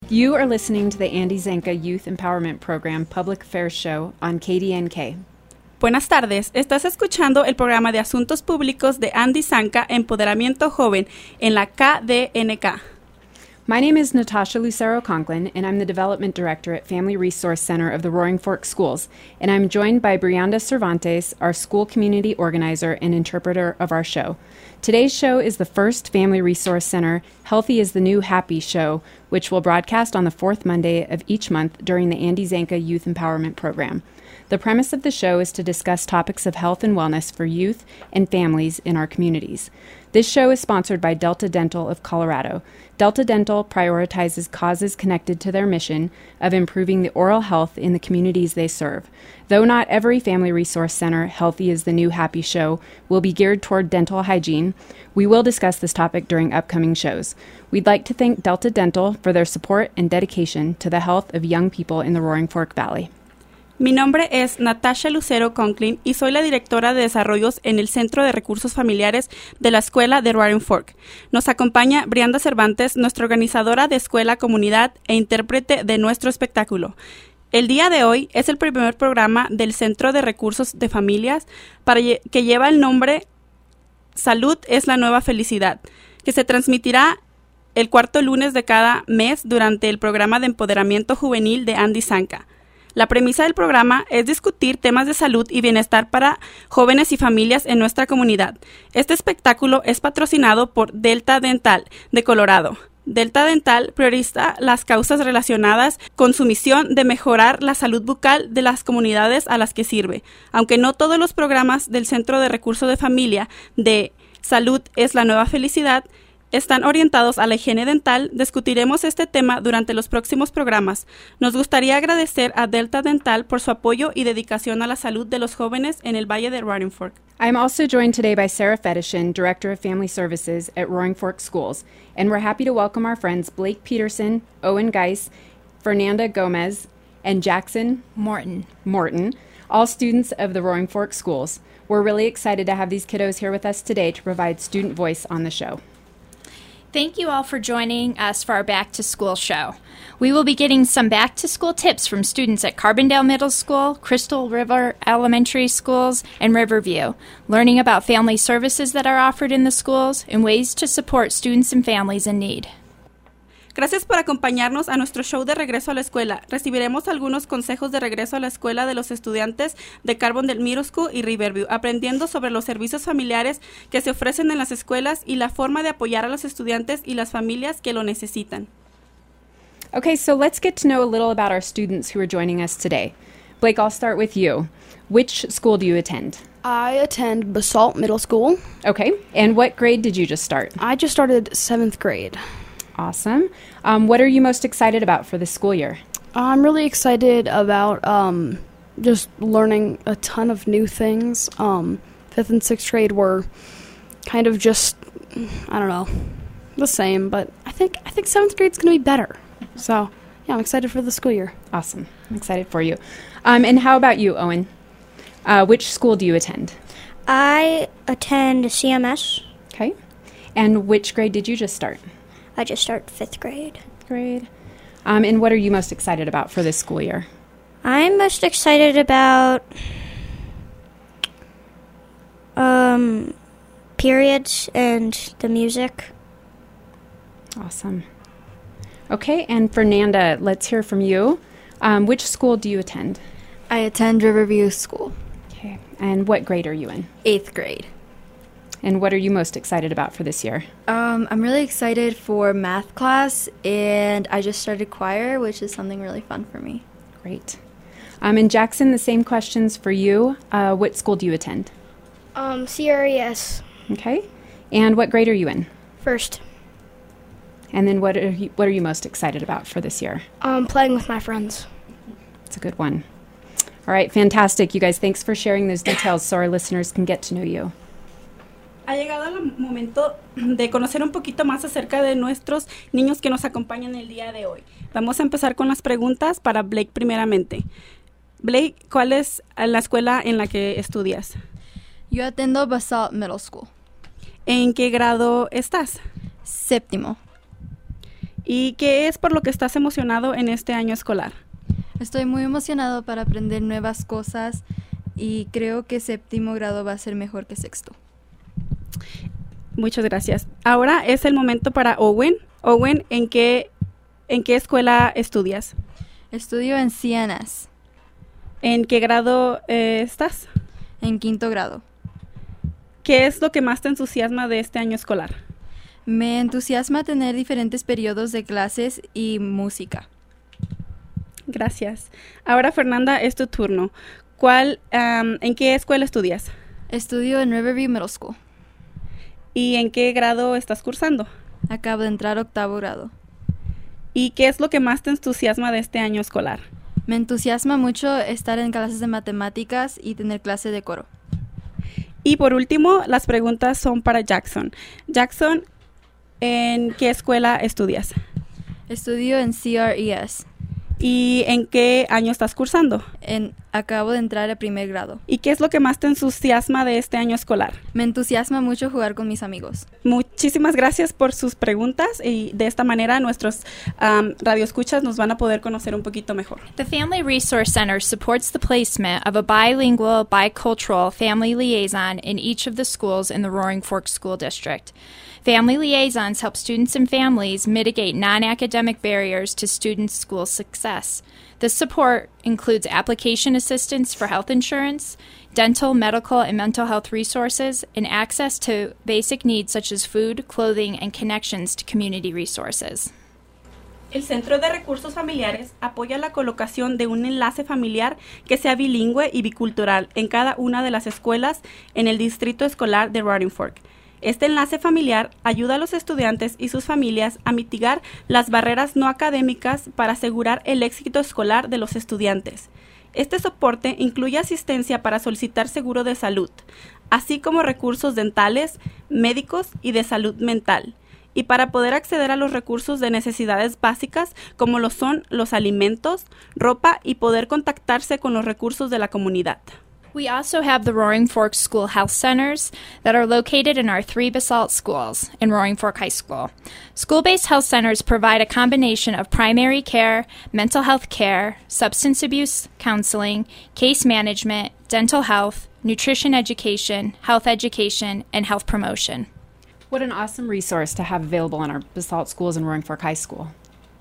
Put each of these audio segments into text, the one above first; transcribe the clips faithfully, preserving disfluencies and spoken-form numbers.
You are listening to the Andy Zanka Youth Empowerment Program Public Affairs Show on K D N K. Buenas tardes, estás escuchando el programa de Asuntos Públicos de Andy Zanka Empoderamiento Joven en la K D N K. My name is Natasha Lucero Conklin, and I'm the Development Director at Family Resource Center of the Roaring Fork Schools, and I'm joined by Brianda Cervantes, our school community organizer and interpreter of our show. Today's show is the first Family Resource Center Healthy is the New Happy show, which will broadcast on the fourth Monday of each month during the Andy Zanka Youth Empowerment Program. The premise of the show is to discuss topics of health and wellness for youth and families in our communities. This show is sponsored by Delta Dental of Colorado. Delta Dental prioritizes causes connected to their mission of improving the oral health in the communities they serve. Though not every Family Resource Center Healthy is the New Happy show will be geared toward dental hygiene, we will discuss this topic during upcoming shows. We'd like to thank Delta Dental for their support and dedication to the health of young people in the Roaring Fork Valley. Mi nombre es Natasha Lucero Conklin y soy la directora de desarrollos en el Centro de Recursos Familiares de la Escuela de Roaring Fork. Nos acompaña Brianda Cervantes, nuestra organizadora de escuela, comunidad e intérprete de nuestro espectáculo. El día de hoy es el primer programa del Centro de Recursos de Familias para lle- que lleva el nombre Salud es la Nueva Felicidad, que se transmitirá el cuarto lunes de cada mes durante el programa de empoderamiento juvenil de Andy Zanka. La premisa del programa es discutir temas de salud y bienestar para jóvenes y familias en nuestra comunidad. Este espectáculo es patrocinado por Delta Dental de Colorado. Delta Dental prioriza las causas relacionadas con su misión de mejorar la salud bucal de las comunidades a las que sirve. Aunque no todos los programas del Centro de Recursos de Familia de Salud es la Nueva Felicidad están orientados a la higiene dental, discutiremos este tema durante los próximos programas. Nos gustaría agradecer a Delta Dental por su apoyo y dedicación a la salud de los jóvenes en el Valle de Roaring Fork. I'm also joined today by Sarah Fetishin, Director of Family Services at Roaring Fork Schools, and we're happy to welcome our friends Blake Peterson, Owen Geis, Fernanda Gomez, and Jackson Morton. Morton, all students of the Roaring Fork Schools. We're really excited to have these kiddos here with us today to provide student voice on the show. Thank you all for joining us for our Back to School show. We will be getting some back to school tips from students at Carbondale Middle School, Crystal River Elementary Schools, and Riverview, learning about family services that are offered in the schools and ways to support students and families in need. Gracias por acompañarnos a nuestro show de regreso a la escuela. Recibiremos algunos consejos de regreso a la escuela de los estudiantes de Carbondale Middle School y Riverview, aprendiendo sobre los servicios familiares que se ofrecen en las escuelas y la forma de apoyar a los estudiantes y las familias que lo necesitan. Okay, so let's get to know a little about our students who are joining us today. Blake, I'll start with you. Which school do you attend? I attend Basalt Middle School. Okay, and what grade did you just start? I just started seventh grade. Awesome. Um, what are you most excited about for this school year? I'm really excited about um, just learning a ton of new things. Um, fifth and sixth grade were kind of just, I don't know, the same, but I think I think seventh grade's going to be better. So, yeah, I'm excited for the school year. Awesome. I'm excited for you. Um, and how about you, Owen? Uh, which school do you attend? I attend C M S. Okay. And which grade did you just start? I just started fifth grade. Grade. Um, and what are you most excited about for this school year? I'm most excited about um, periods and the music. Awesome. Okay, and Fernanda, let's hear from you. Um, which school do you attend? I attend Riverview School. Okay, and what grade are you in? Eighth grade. And what are you most excited about for this year? Um, I'm really excited for math class, and I just started choir, which is something really fun for me. Great. Um, and Jackson, the same questions for you. Uh, what school do you attend? Um, C R E S. Okay. And what grade are you in? First. And then what are you, what are you most excited about for this year? Um, playing with my friends. It's a good one. All right, fantastic. You guys, thanks for sharing those details so our listeners can get to know you. Ha llegado el momento de conocer un poquito más acerca de nuestros niños que nos acompañan el día de hoy. Vamos a empezar con las preguntas para Blake primeramente. Blake, ¿cuál es la escuela en la que estudias? Yo attendo Basalt Middle School. ¿En qué grado estás? Séptimo. ¿Y qué es por lo que estás emocionado en este año escolar? Estoy muy emocionado para aprender nuevas cosas y creo que séptimo grado va a ser mejor que sexto. Muchas gracias. Ahora es el momento para Owen. Owen, ¿en qué, en qué escuela estudias? Estudio en C N S. ¿En qué grado eh, estás? En quinto grado. ¿Qué es lo que más te entusiasma de este año escolar? Me entusiasma tener diferentes periodos de clases y música. Gracias. Ahora, Fernanda, es tu turno. ¿Cuál, um, ¿En qué escuela estudias? Estudio en Riverview Middle School. ¿Y en qué grado estás cursando? Acabo de entrar a octavo grado. ¿Y qué es lo que más te entusiasma de este año escolar? Me entusiasma mucho estar en clases de matemáticas y tener clase de coro. Y por último, las preguntas son para Jackson. Jackson, ¿en qué escuela estudias? Estudio en C R E S. ¿Y en qué año estás cursando? En, acabo de entrar a primer grado. ¿Y qué es lo que más te entusiasma de este año escolar? Me entusiasma mucho jugar con mis amigos. Muchísimas gracias por sus preguntas y de esta manera nuestros um, radioescuchas nos van a poder conocer un poquito mejor. The Family Resource Center supports the placement of a bilingual, bicultural family liaison in each of the schools in the Roaring Fork School District. Family liaisons help students and families mitigate non-academic barriers to students' school success. This support includes application assistance for health insurance, dental, medical, and mental health resources, and access to basic needs such as food, clothing, and connections to community resources. El Centro de Recursos Familiares apoya la colocación de un enlace familiar que sea bilingüe y bicultural en cada una de las escuelas en el distrito escolar de Roaring Fork. Este enlace familiar ayuda a los estudiantes y sus familias a mitigar las barreras no académicas para asegurar el éxito escolar de los estudiantes. Este soporte incluye asistencia para solicitar seguro de salud, así como recursos dentales, médicos y de salud mental, y para poder acceder a los recursos de necesidades básicas como lo son los alimentos, ropa y poder contactarse con los recursos de la comunidad. We also have the Roaring Fork School Health Centers that are located in our three basalt schools in Roaring Fork High School. School-based health centers provide a combination of primary care, mental health care, substance abuse counseling, case management, dental health, nutrition education, health education, and health promotion. What an awesome resource to have available in our basalt schools in Roaring Fork High School.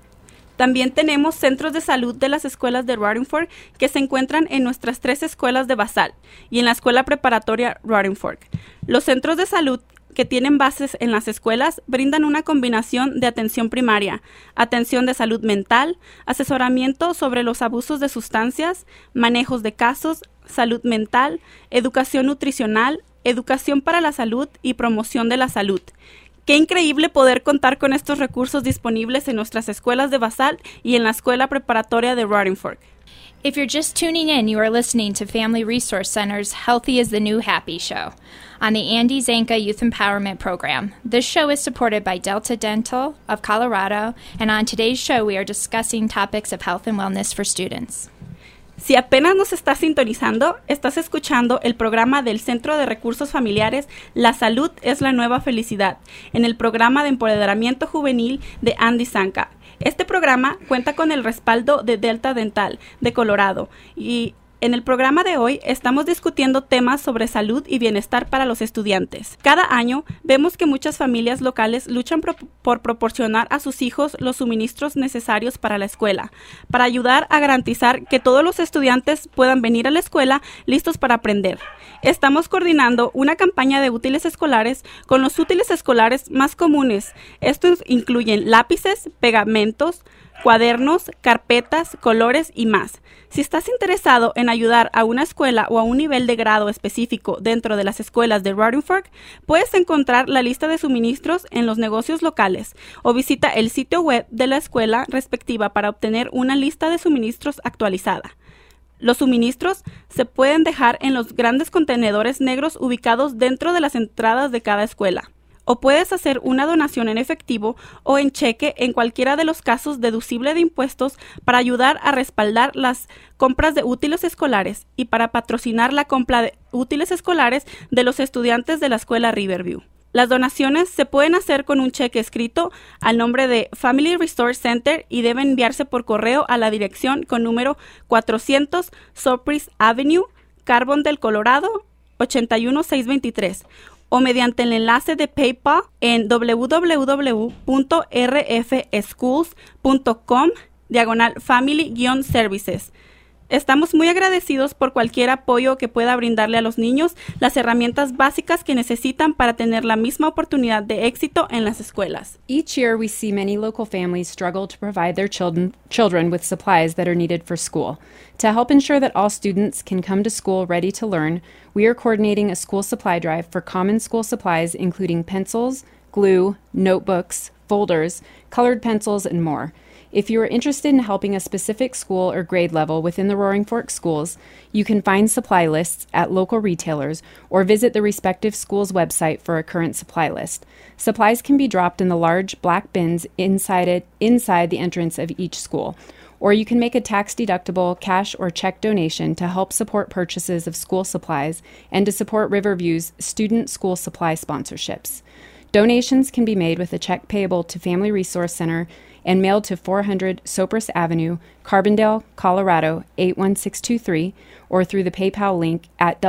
También tenemos centros de salud de las escuelas de Roaring Fork que se encuentran en nuestras tres escuelas de Basalt y en la escuela preparatoria Roaring Fork. Los centros de salud que tienen bases en las escuelas brindan una combinación de atención primaria, atención de salud mental, asesoramiento sobre los abusos de sustancias, manejos de casos, salud mental, educación nutricional, educación para la salud y promoción de la salud. Qué increíble poder contar con estos recursos disponibles en nuestras escuelas de Basalt y en la escuela preparatoria de Roaring Fork. If you're just tuning in, you are listening to Family Resource Center's Healthy is the New Happy show on the Andy Zanka Youth Empowerment Program. This show is supported by Delta Dental of Colorado, and on today's show we are discussing topics of health and wellness for students. Si apenas nos estás sintonizando, estás escuchando el programa del Centro de Recursos Familiares La Salud es la Nueva Felicidad, en el programa de empoderamiento juvenil de Andy Zanka. Este programa cuenta con el respaldo de Delta Dental de Colorado y en el programa de hoy estamos discutiendo temas sobre salud y bienestar para los estudiantes. Cada año vemos que muchas familias locales luchan pro- por proporcionar a sus hijos los suministros necesarios para la escuela, para ayudar a garantizar que todos los estudiantes puedan venir a la escuela listos para aprender. Estamos coordinando una campaña de útiles escolares con los útiles escolares más comunes. Estos incluyen lápices, pegamentos, cuadernos, carpetas, colores y más. Si estás interesado en ayudar a una escuela o a un nivel de grado específico dentro de las escuelas de Roaring Fork, puedes encontrar la lista de suministros en los negocios locales o visita el sitio web de la escuela respectiva para obtener una lista de suministros actualizada. Los suministros se pueden dejar en los grandes contenedores negros ubicados dentro de las entradas de cada escuela. O puedes hacer una donación en efectivo o en cheque en cualquiera de los casos deducible de impuestos para ayudar a respaldar las compras de útiles escolares y para patrocinar la compra de útiles escolares de los estudiantes de la escuela Riverview. Las donaciones se pueden hacer con un cheque escrito al nombre de Family Resource Center y deben enviarse por correo a la dirección con número cuatrocientos Cypress Avenue, Carbondale, Colorado, ochenta y uno seiscientos veintitrés, o mediante el enlace de PayPal en www.rfschools.com diagonal family-services. Estamos muy agradecidos por cualquier apoyo que pueda brindarle a los niños las herramientas básicas que necesitan para tener la misma oportunidad de éxito en las escuelas. Each year, we see many local families struggle to provide their children, children with supplies that are needed for school. To help ensure that all students can come to school ready to learn, we are coordinating a school supply drive for common school supplies, including pencils, glue, notebooks, folders, colored pencils, and more. If you are interested in helping a specific school or grade level within the Roaring Fork schools, you can find supply lists at local retailers or visit the respective school's website for a current supply list. Supplies can be dropped in the large black bins inside it, inside the entrance of each school, or you can make a tax-deductible cash or check donation to help support purchases of school supplies and to support Riverview's student school supply sponsorships. Donations can be made with a check payable to Family Resource Center and mailed to four hundred Cypress Avenue, Carbondale, Colorado eight one six two three, or through the PayPal link at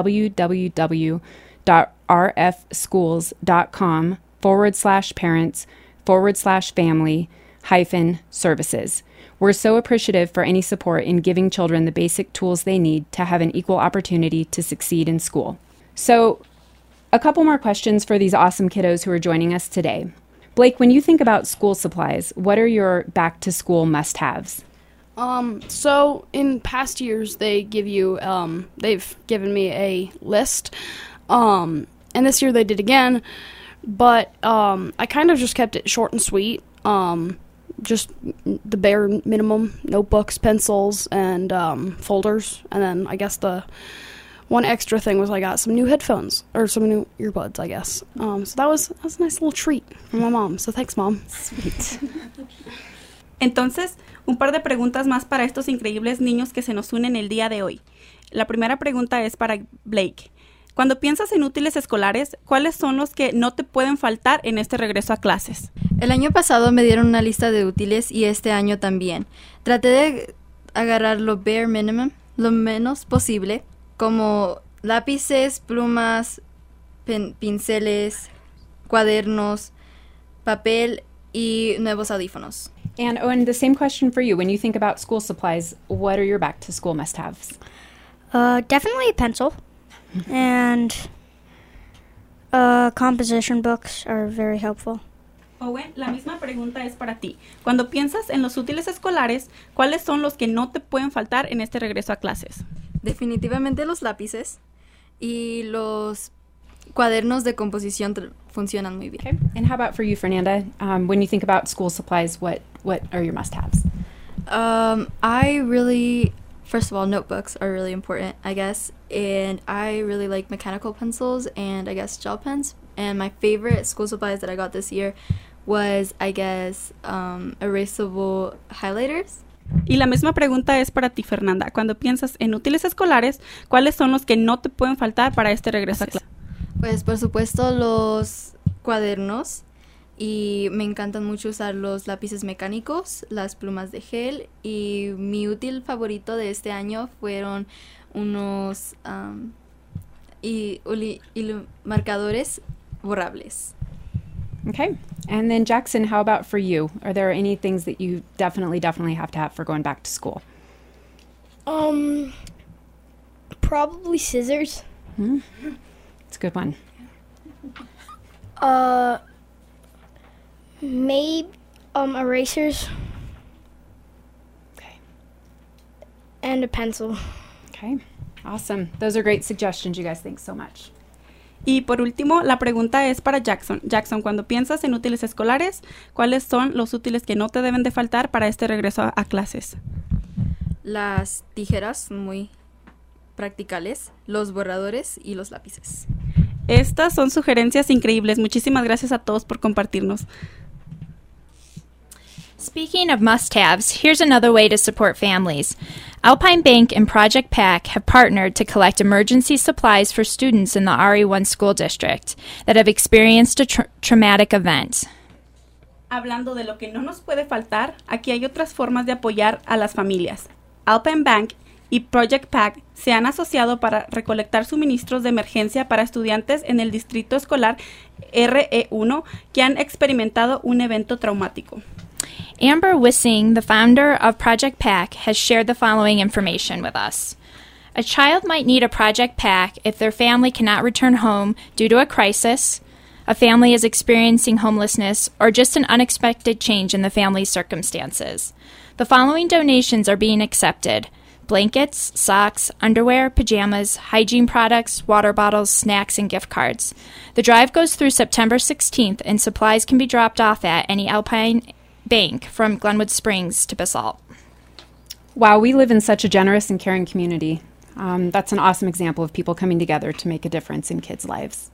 www.rfschools.com forward slash parents forward slash family hyphen services. We're so appreciative for any support in giving children the basic tools they need to have an equal opportunity to succeed in school. So, a couple more questions for these awesome kiddos who are joining us today. Blake, when you think about school supplies, what are your back-to-school must-haves? Um, so in past years, they give you, um, they've given me a list, um, and this year they did again, but, um, I kind of just kept it short and sweet, um, just the bare minimum, notebooks, pencils, and, um, folders, and then I guess the one extra thing was I got some new headphones, or some new earbuds, I guess. Um, so that was, that was a nice little treat from my mom. So thanks, Mom. Sweet. Entonces, un par de preguntas más para estos increíbles niños que se nos unen el día de hoy. La primera pregunta es para Blake. Cuando piensas en útiles escolares, ¿cuáles son los que no te pueden faltar en este regreso a clases? El año pasado me dieron una lista de útiles y este año también. Traté de agarrar lo bare minimum, lo menos posible, como lápices, plumas, pen- pinceles, cuadernos, papel y nuevos audífonos. And, oh, and the same question for you. When you think about school supplies, what are your back-to-school must-haves? Uh, definitely a pencil. And uh, composition books are very helpful. Owen, la misma pregunta es para ti. Cuando piensas en los útiles escolares, ¿cuáles son los que no te pueden faltar en este regreso a clases? Definitivamente los lápices y los cuadernos de composición tr- funcionan muy bien. Okay. And how about for you, Fernanda? Um, when you think about school supplies, what, what are your must-haves? Um, I really, first of all, notebooks are really important, I guess. And I really like mechanical pencils and I guess gel pens. And my favorite school supplies that I got this year was, I guess, um, erasable highlighters. Y la misma pregunta es para ti, Fernanda. Cuando piensas en útiles escolares, ¿cuáles son los que no te pueden faltar para este regreso a clase? Pues, por supuesto, los cuadernos. Y me encantan mucho usar los lápices mecánicos, las plumas de gel. Y mi útil favorito de este año fueron unos um, y, uli, ilu- marcadores borrables. Okay. And then Jackson, how about for you? Are there any things that you definitely, definitely have to have for going back to school? Um, probably scissors. Hmm? It's a good one. Uh, maybe um erasers. Okay. And a pencil. Okay. Awesome. Those are great suggestions, you guys. Thanks so much. Y por último, la pregunta es para Jackson. Jackson, cuando piensas en útiles escolares, ¿cuáles son los útiles que no te deben de faltar para este regreso a, a clases? Las tijeras muy practicales, los borradores y los lápices. Estas son sugerencias increíbles. Muchísimas gracias a todos por compartirnos. Speaking of must-haves, here's another way to support families. Alpine Bank and Project PAC have partnered to collect emergency supplies for students in the R E one school district that have experienced a tra- traumatic event. Hablando de lo que no nos puede faltar, aquí hay otras formas de apoyar a las familias. Alpine Bank y Project PAC se han asociado para recolectar suministros de emergencia para estudiantes en el distrito escolar R E uno que han experimentado un evento traumático. Amber Wissing, the founder of Project PAC, has shared the following information with us. A child might need a Project PAC if their family cannot return home due to a crisis, a family is experiencing homelessness, or just an unexpected change in the family's circumstances. The following donations are being accepted: blankets, socks, underwear, pajamas, hygiene products, water bottles, snacks, and gift cards. The drive goes through September sixteenth, and supplies can be dropped off at any Alpine Bank from Glenwood Springs to Basalt. Wow, we live in such a generous and caring community. Um, that's an awesome example of people coming together to make a difference in kids' lives.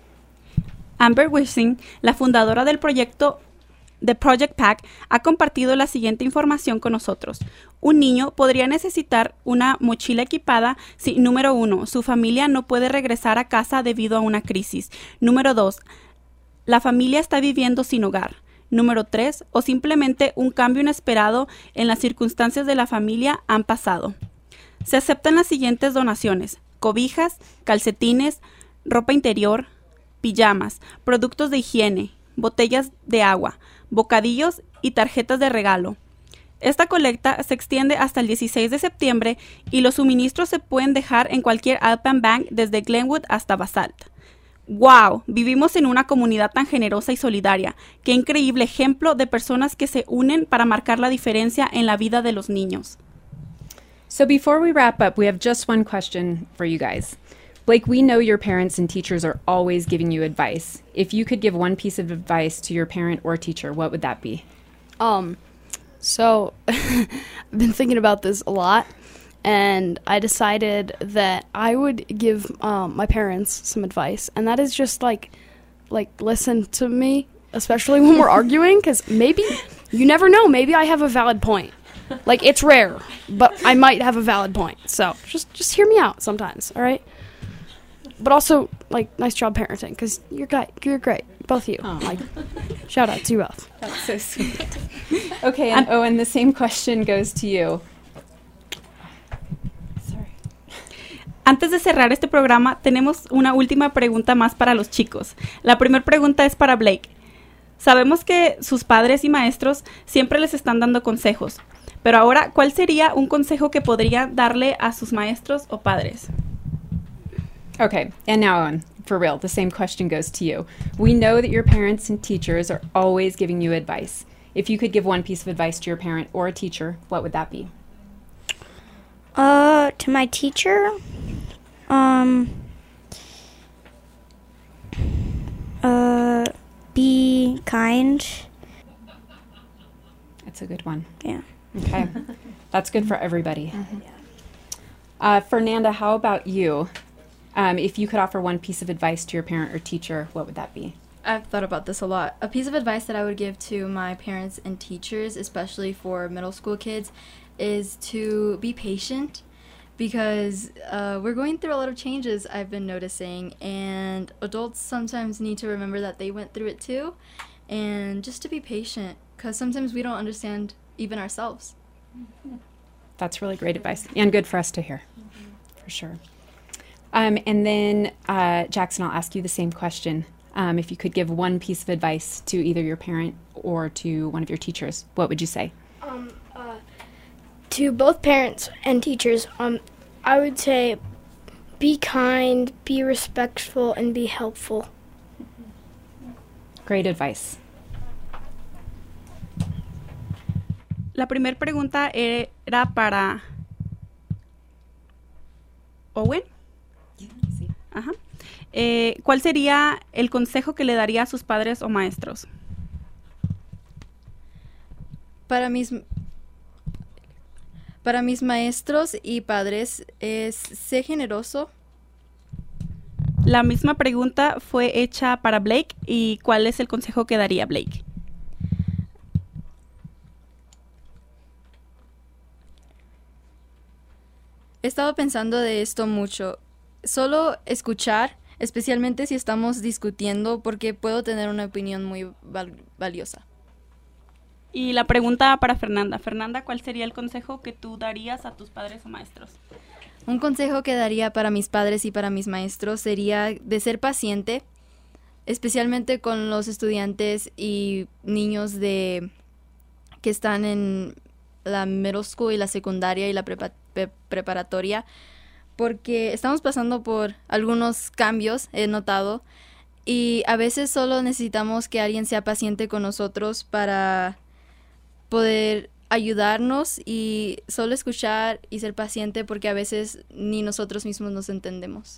Amber Wissing, la fundadora del proyecto de Project PAC, ha compartido la siguiente información con nosotros. Un niño podría necesitar una mochila equipada si, número uno, su familia no puede regresar a casa debido a una crisis. Número dos, la familia está viviendo sin hogar. Número tres, o simplemente un cambio inesperado en las circunstancias de la familia han pasado. Se aceptan las siguientes donaciones: cobijas, calcetines, ropa interior, pijamas, productos de higiene, botellas de agua, bocadillos y tarjetas de regalo. Esta colecta se extiende hasta el dieciséis de septiembre y los suministros se pueden dejar en cualquier Alpine Bank desde Glenwood hasta Basalt. ¡Wow! Vivimos en una comunidad tan generosa y solidaria. ¡Qué increíble ejemplo de personas que se unen para marcar la diferencia en la vida de los niños! So before we wrap up, we have just one question for you guys. Blake, we know your parents and teachers are always giving you advice. If you could give one piece of advice to your parent or teacher, what would that be? Um, so I've been thinking about this a lot, and I decided that I would give um, my parents some advice, and that is just like, like listen to me, especially when we're arguing, because maybe, you never know, maybe I have a valid point. Like, it's rare, but I might have a valid point. So just just hear me out sometimes, all right? But also, like, nice job parenting, because you're great. You're great, both of you. Oh. Like, shout out to you both. That's so sweet. Okay, and Owen, the same question goes to you. Sorry. Antes de cerrar este programa, tenemos una última pregunta más para los chicos. La primera pregunta es para Blake. Sabemos que sus padres y maestros siempre les están dando consejos, pero ahora, ¿cuál sería un consejo que podría darle a sus maestros o padres? Okay, and now Owen, for real, the same question goes to you. We know that your parents and teachers are always giving you advice. If you could give one piece of advice to your parent or a teacher, what would that be? Uh, to my teacher, um, uh, be kind. That's a good one. Yeah. Okay, that's good for everybody. Uh, Fernanda, how about you? Um, if you could offer one piece of advice to your parent or teacher, what would that be? I've thought about this a lot. A piece of advice that I would give to my parents and teachers, especially for middle school kids, is to be patient, because uh, we're going through a lot of changes, I've been noticing, and adults sometimes need to remember that they went through it too, and just to be patient, because sometimes we don't understand even ourselves. That's really great advice, and good for us to hear, for sure. Um, and then, uh, Jackson, I'll ask you the same question. Um, if you could give one piece of advice to either your parent or to one of your teachers, what would you say? Um, uh, to both parents and teachers, um, I would say be kind, be respectful, and be helpful. Great advice. La primera pregunta era para Owen. Ajá. Eh, ¿Cuál sería el consejo que le daría a sus padres o maestros? Para mis, para mis maestros y padres es ser generoso. La misma pregunta fue hecha para Blake. ¿Y cuál es el consejo que daría Blake? He estado pensando de esto mucho. Solo escuchar, especialmente si estamos discutiendo, porque puedo tener una opinión muy val- valiosa. Y la pregunta para Fernanda. Fernanda, ¿cuál sería el consejo que tú darías a tus padres o maestros? Un consejo que daría para mis padres y para mis maestros sería de ser paciente, especialmente con los estudiantes y niños de que están en la middle school y la secundaria y la prepa- pre- preparatoria, porque estamos pasando por algunos cambios, he notado, y a veces solo necesitamos que alguien sea paciente con nosotros para poder ayudarnos y solo escuchar y ser paciente, porque a veces ni nosotros mismos nos entendemos.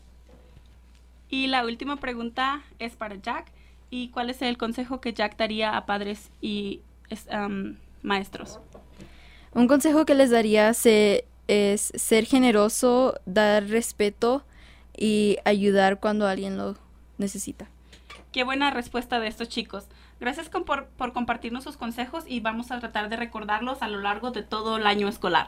Y la última pregunta es para Jack. ¿Y cuál es el consejo que Jack daría a padres y um, maestros? Un consejo que les daría se, es ser generoso, dar respeto y ayudar cuando alguien lo necesita. Qué buena respuesta de estos chicos. Gracias con, por, por compartirnos sus consejos y vamos a tratar de recordarlos a lo largo de todo el año escolar.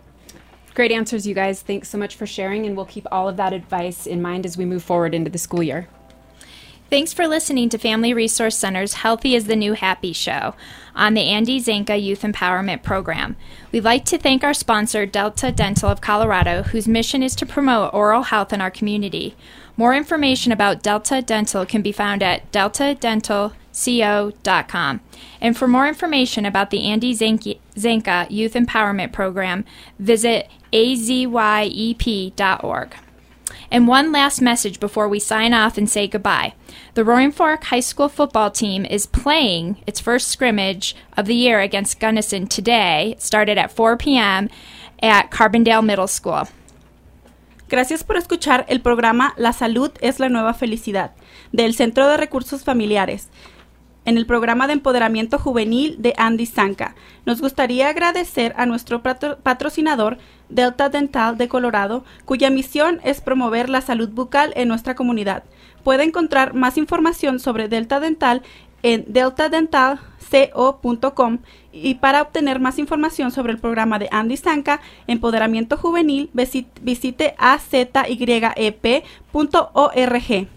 Great answers, you guys. Thanks so much for sharing, and we'll keep all of that advice in mind as we move forward into the school year. Thanks for listening to Family Resource Center's Healthy is the New Happy show on the Andy Zanka Youth Empowerment Program. We'd like to thank our sponsor, Delta Dental of Colorado, whose mission is to promote oral health in our community. More information about Delta Dental can be found at delta dental co dot com. And for more information about the Andy Zanka Youth Empowerment Program, visit a z y e p dot org. And one last message before we sign off and say goodbye. The Roaring Fork High School football team is playing its first scrimmage of the year against Gunnison today. It started at four p.m. at Carbondale Middle School. Gracias por escuchar el programa La Salud es la Nueva Felicidad del Centro de Recursos Familiares en el programa de empoderamiento juvenil de Andy Zanka. Nos gustaría agradecer a nuestro patro- patrocinador Delta Dental de Colorado, cuya misión es promover la salud bucal en nuestra comunidad. Puede encontrar más información sobre Delta Dental en delta dental co punto com y para obtener más información sobre el programa de Andy Zanka, Empoderamiento Juvenil, visite a z y e p punto org.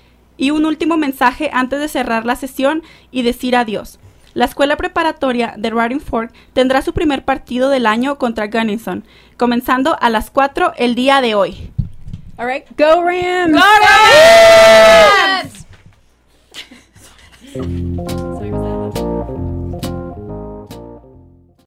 Y un último mensaje antes de cerrar la sesión y decir adiós. La escuela preparatoria de Roaring Fork tendrá su primer partido del año contra Gunnison, comenzando a las cuatro el día de hoy. All right, go Rams! Go Rams!